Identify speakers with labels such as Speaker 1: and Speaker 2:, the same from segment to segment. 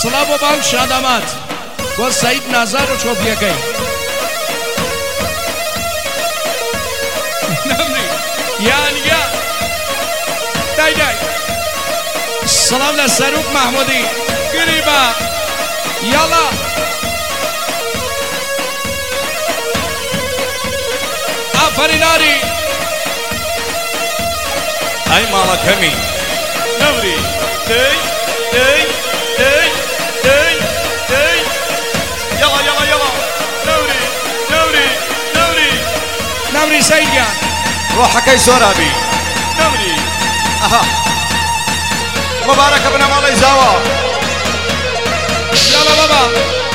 Speaker 1: سلام و باو شادامات با سعید نظر و چوبیگی نمری یا دای سلام لسروک محمودی گریبا یالا آفرین آری
Speaker 2: ای مالا کمی نمری دی دی دی دی دی یلا یلا یلا نمری نمری نمری
Speaker 1: نمری سعید جان
Speaker 2: روحك اي سورابي نمري اها مبارك ابن مالي زاوا
Speaker 1: يلا بابا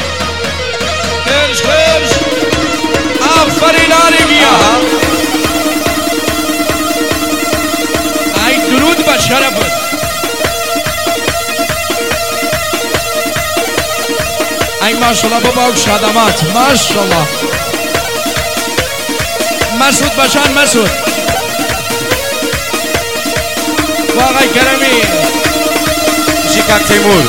Speaker 1: كرش كرش آفرین آری گیا ای درود با شرفت ای ماشالله بابا و شادمات ماشالله مسعود باشان مسعود و آقای کرمی
Speaker 2: شیکاک تیمور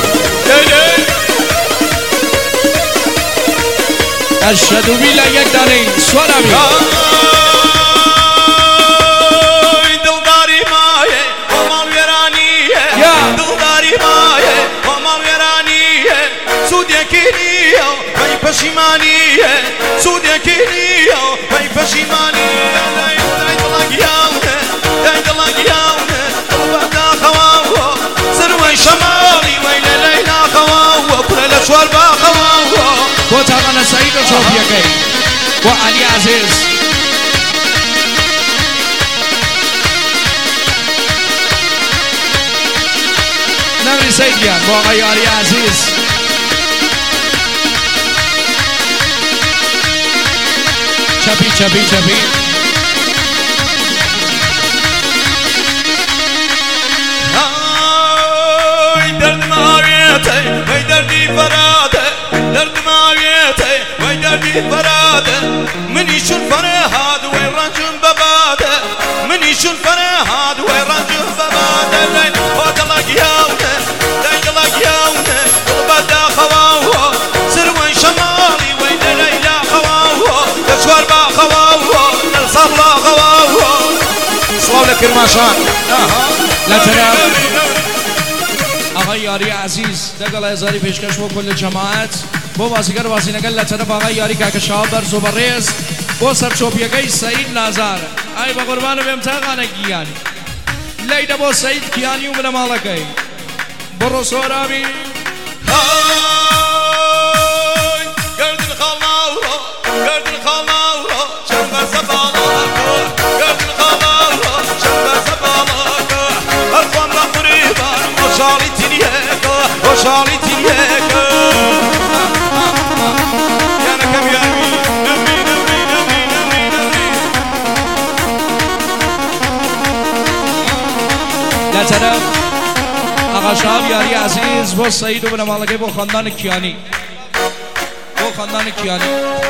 Speaker 1: اشهدو بیلا یک دانه سوارمی
Speaker 2: دلداری مایه و مال ویرانیه دلداری مایه و مال ویرانیه سود یکی نیو وی پشیمانیه سود یکی نیو وی پشیمانیه دای دلگیاونه دای دلگیاونه دلبدا خواهو سروی شمالی وی لیلا خواهو پرل شوار با خواهو
Speaker 1: و تاقان سعید و چوبیگی و علی عزیز نمری سعید جان با آقای علی عزیز چپی چپی چپی
Speaker 2: درد ماویته وی دردی فراده درد ماویته وی دردی فراده منی شون فرهاد وی رنجون بباده منی شون فرهاد وی رنجون بباده لین خودلا گیاونه لین دلا گیاونه بدا خواهو سر وی شمالی وی لیلا خواهو دشوار با خواهو نلصبلا خواهو سلام لکرماشان
Speaker 1: لا ترى آقای یاری عزیز دقل هزاری پیشکش با کل جماعت با بازیگر بازینگر لطنه با آقای یاری که شاب بر زبریز با سرچوبیگی سعید نظر ای با قربان بیم تاقانه گیانی لیده با سعید کیانی و من مالکی برو سورابی
Speaker 2: گردن خلاورو گردن خلاورو چنبر زبالاکو گردن خلاورو چنبر زبالاکو ارقام را قریبان وشالی تینیکو وشالی تینیکو یانا کم یامی نمی نمی نمی نمی نمی
Speaker 1: لطنه آقا شاب یاری عزیز با سعید و من مالکی با خاندان کیانی با خاندان کیانی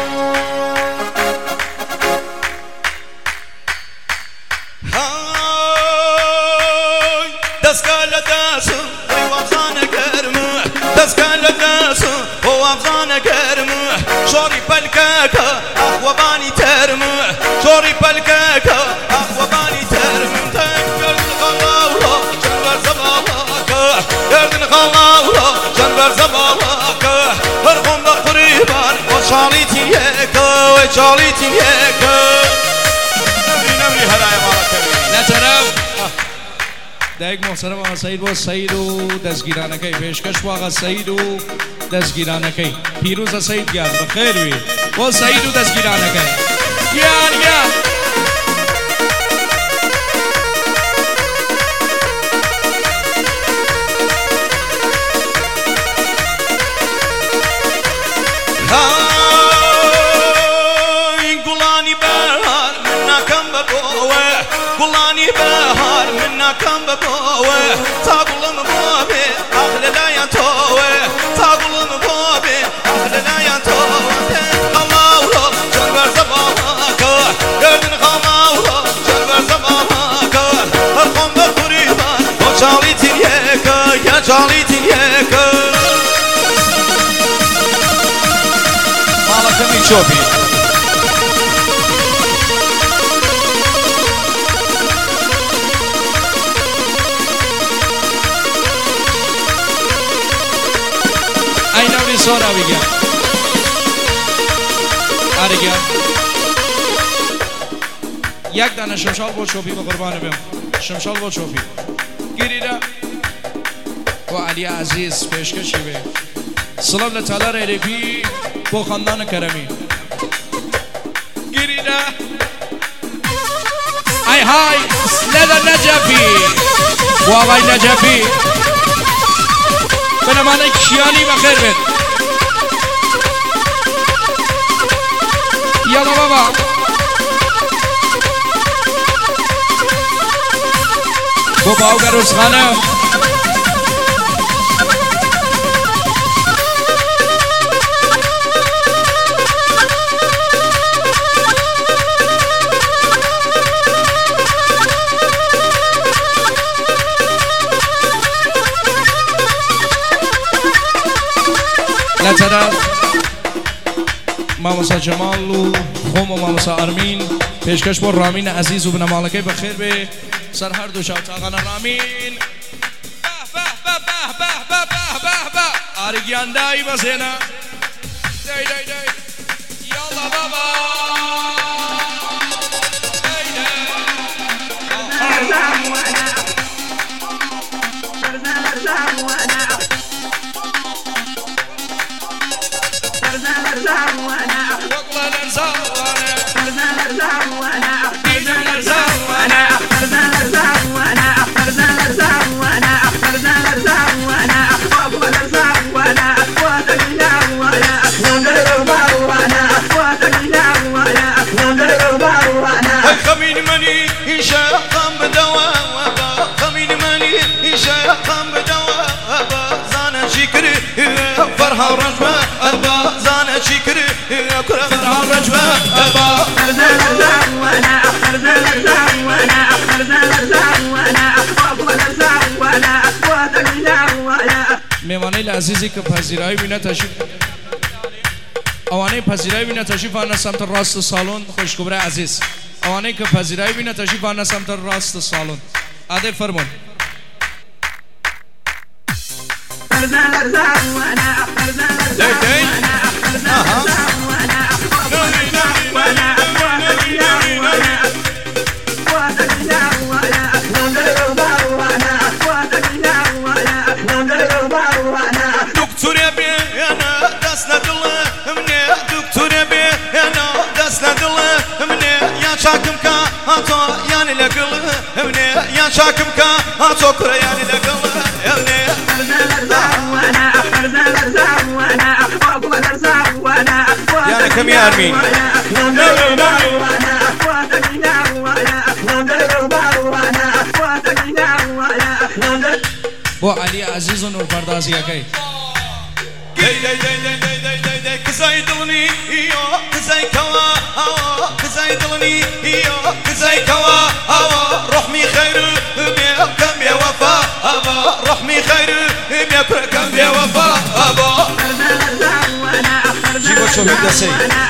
Speaker 2: دستگاه لداسو وی وابزان گرمو دستگاه لداسو و وابزان گرمو شوری پلکاکا اخوابانی ترمو شوری پلکاکا اخوابانی ترمو گردن خلاورو جنبر زبالاکا گردن خلاورو جنبر زبالاکا هرخون دا قریبان و شالی تینیکا و شالی تینیکا نمری هرای مالا کبیر
Speaker 1: نترو دایک محترم آقا سعید با سعید و دستگیرانه کی پیشکش با آقا سعید و دستگیرانه کی پیروز سعید گیاد بخیر بی با سعید و دستگیرانه کی گیاد
Speaker 2: گلانی بهار من نکم ببوه گلانی بهار من نکم ببوه تا گلم بابه اخل لاین توه تا گلم بابه اخل لاین توه خلاورو جنبر زبالاکا گردن خلاورو جنبر زبالاکا هر خون بخوریبان و چالی تینیکا یا چالی تینیکا شوفي
Speaker 1: ای نوری سورا بگم آرگیا یک دانه شمشال بود شوفی به قربان بیم شمشال بود شوفی گیریده و علی عزیز پیشکشی به سلام لطالر ایرپی با خاندان کرمی گیریده ای های لده نجفی و آقای نجفی به نمانه کیانی بخیر بید یالا بابا با باوگر روزخانه لطرف ماموسا جمال و خوم و ماموسا ارمین پیشکش بر رامین عزیز و بنا مالکه بخیر به سر هر دو شاوت آقانا رامین به به به به به به به به آرگیان دایی بسینا دی دی دی یالا بابا
Speaker 2: خمين مني شاقم بدواب خمين مني شاقم بدواب زانا شكر فرها رجبة أبا زانا شكر فرها رجبة أبا
Speaker 1: میوانه العزیزی که پذیرایی بینه تشریف اوانه پذیرایی بینه تشریف آن سمت راست سالن خوشگبره عزیز اوانه که پذیرایی بینه تشریف آن سمت راست سالن عاده فرمون
Speaker 2: دكتور يبي انا دست ندله مني دكتور يبي انا دست ندله مني يا شاكم كا هاتو يعني لقل مني يا شاكم كا هاتو كره يعني لقل يعني كم يا ارمين
Speaker 1: و علی عزیز و نور پردازی اکی
Speaker 2: كزاي دلني كزاي كوا كزاي دلني كزاي كوا رحمي خير كم يا وفا رحمي خير كم يا وفا جيبوا شو هيدا سي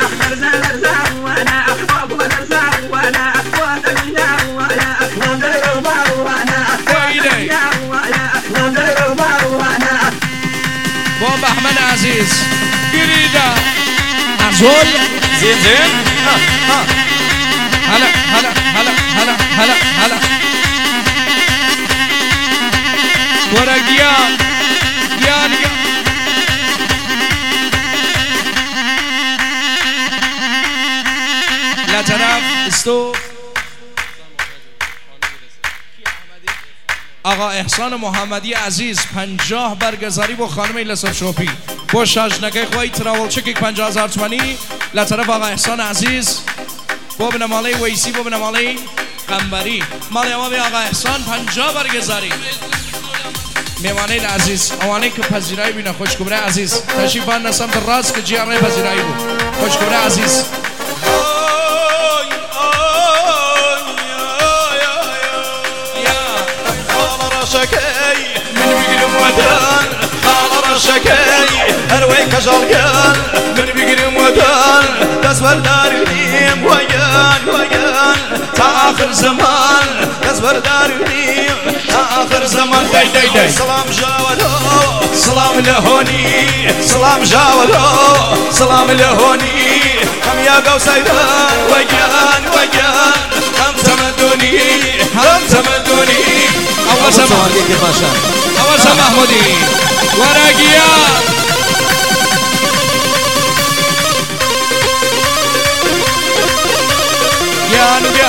Speaker 1: بابا احمد عزیز گریده ازول
Speaker 2: زين زين
Speaker 1: هلا هلا هلا هلا هلا هلا ورا گیان گیان لا طرف استو آقا احسان محمدی عزیز 50 برگزاری با خانم ایلسا شوپی با شاجنگه خواهی تراول چکیک 50,000 تومانی لطرف آقا احسان عزیز با بنماله ویسی با بنماله قنبری مال امام آقا احسان 50 برگزاری میوانه عزیز اوانه که پذیرایی بینه خوشگبره عزیز تشریف آن سمت راست که جیاره پذیرایی بود خوشگبره عزیز
Speaker 2: من بيقرم ودان خال رشكي هرويك جلقان من بيقرم ودان تصور داریم ویان تا آخر زمان تصور داریم تا آخر زمان دی سلام جاولو سلام لهونی سلام جاولو سلام لهونی هم یا قوسیدان ویان هم تمدنی
Speaker 1: أوسا محمودي ورقيا يا نبيا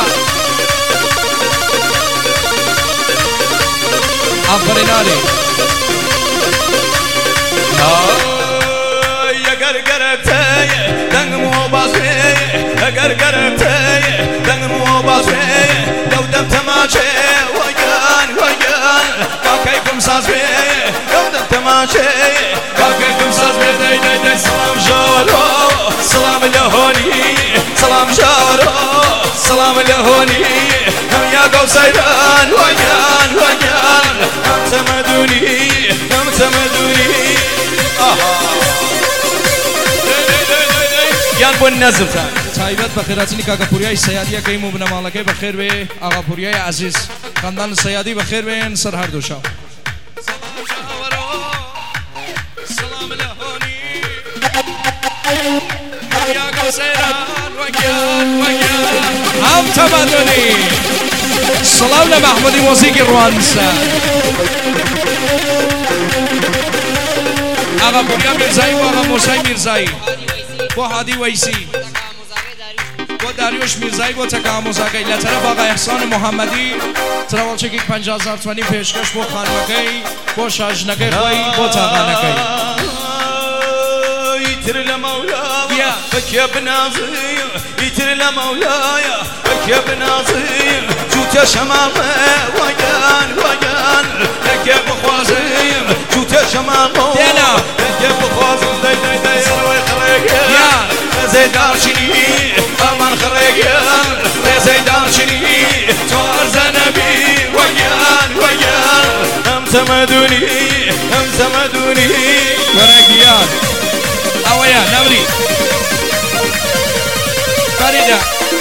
Speaker 1: أفرين علي
Speaker 2: يا قرقرتي دنگ مو باسي يا قرقرتي دنگ مو باسي لو دم تماشي كاكيكم ساز بي لو دم تماشي كاكيكم ساز بي دي سلام جارو سلام لهوني سلام جارو سلام لهوني هم يا قوسيدان ويان هم تمدوني يان بون نظم
Speaker 1: تایبت بخیراتینی که آقا پوریای سیادی که ایمو بنا مالکه بخیر به آقا پوریای عزیز خاندان سیادی بخیر به سر هر دو شام سلام لهونی یا قصیران وگیان هم تمدنی سلام لمحمودی موسیقی روانسا آقا پوریا میرزایی و آقا موسای میرزایی با هادی ویسی با داریوش میرزایی با تکا موزاقی لطرف آقا احسان محمدی تراول چکی 50,000 تومانی پیشکش با خانمکی با شاجنکی خوی با تاقانکی
Speaker 2: يتر لمولاي بك بناظر يتر لمولاي بك بناظر جوت شمامه ويان لك بخوازم جوت شمامه لك بخوازم دي سروي خريق زيدار شني امان خريق زيدار شني توار زنبي ويان هم تمدوني
Speaker 1: ورقيان اويا نوري فريدة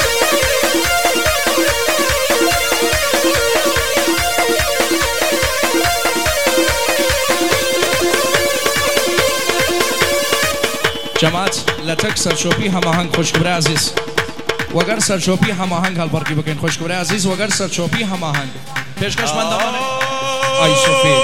Speaker 1: جماعت لتک سرشوپی هماهنگ خوشگبره عزیز وگر سرشوپی هماهنگ حال برکی بکن خوشگبره عزیز وگر سرشوپی هماهنگ پیشکش من دامانه آی صوفی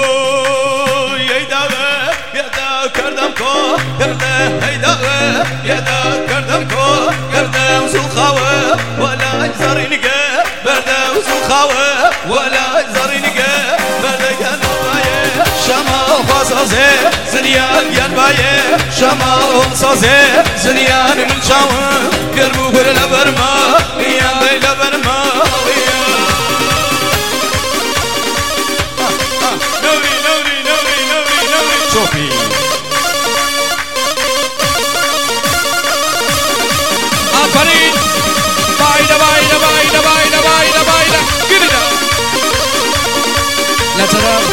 Speaker 2: کردم کو کرده هیداغه یدا کردم کو کرده وزو خاوه ولا زرینگه برده وزو خاوه ولا زرینگه برده گنبایه شمال خواسازه زنیان گنبایه شمال خواسازه زنیان من شاوه گرمو بر لبرما بیان دی لبرما نوری صوفی
Speaker 1: آفرین بايدا گیریده لطرف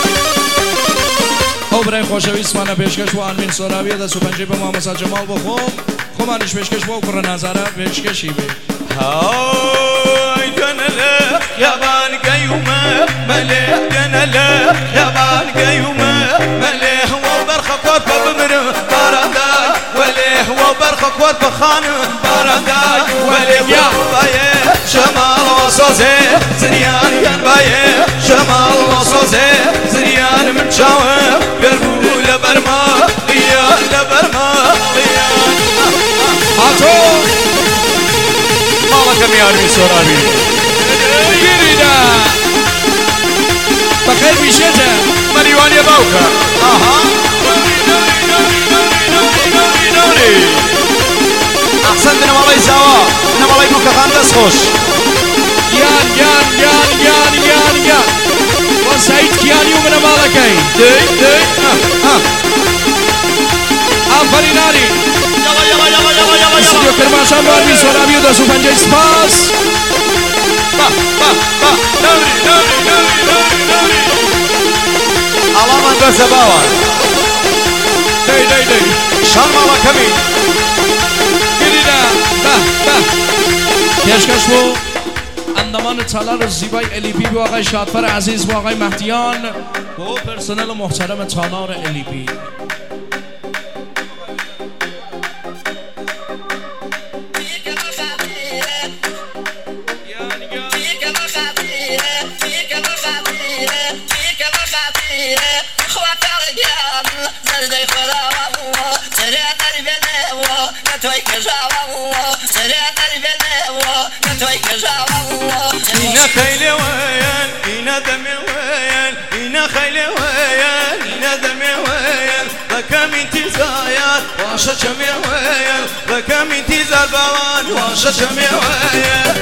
Speaker 1: او برای خوشویست منه پیشکش و آنمین سوراویه ده سوپنجی به محمد جمال بخوم خمانش پیشکش با کره نظره پیشکشی به
Speaker 2: هاي دنلا يابان قيومه مليه دنلا يابان قيومه مليه وبرخك وبمر بارداي وليه وبرخك وبخان بارداي وليه بايه شمال وصوزي زريان ينبايه شمال وصوزي زريان من شاوه قلبو لبرما يا لبرما
Speaker 1: هاتو
Speaker 2: كم يارمي سورابي
Speaker 1: گیریده بخیر بیشته
Speaker 2: مريوان يا باوكا نوري احسن دنا والله سوا انا والله يبوكا خاندس خوش
Speaker 1: يان وسعيد كيان يوم من مالكي
Speaker 2: دي
Speaker 1: آفرین آری
Speaker 2: يلا
Speaker 1: استودیو کرمانشاه بارمی سورابی و دا سوپنجه سپاس
Speaker 2: نوري الله من قرص باوان
Speaker 1: دی
Speaker 2: شان مالا كمي
Speaker 1: پیشکش بو اندمان تالار زیبای الیپی با آقای شادفر عزیز با آقای مهدیان با پرسنل محترم تالار الیپی.
Speaker 2: إنا خيلي وين إنا دمي وين إنا خيلي وين إنا دمي وين بكم انتظار واشا شمي وين بكم انتظار بوان واشا شمي وين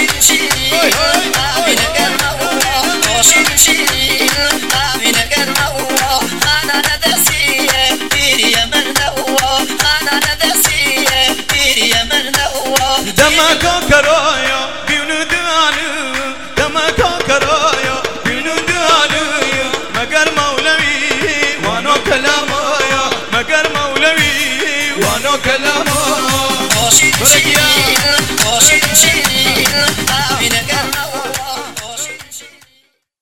Speaker 2: دمك كرايا بيونو دانو دمك كرايا بيونو دانو مگر مولوي وانو كلامايا مگر مولوي وانو كلامايا